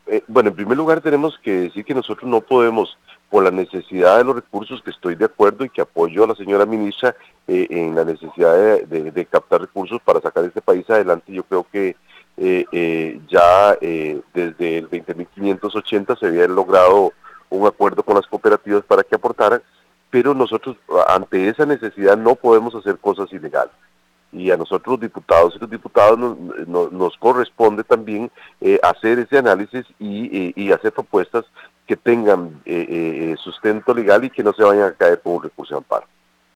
Bueno, en primer lugar tenemos que decir que nosotros no podemos, por la necesidad de los recursos, que estoy de acuerdo y que apoyo a la señora ministra en la necesidad de captar recursos para sacar este país adelante. Yo creo que desde el 20.580 se había logrado un acuerdo con las cooperativas para que aportaran, pero nosotros ante esa necesidad no podemos hacer cosas ilegales. Y a nosotros los diputados y los diputados nos corresponde también hacer ese análisis y hacer propuestas que tengan sustento legal y que no se vayan a caer por un recurso de amparo.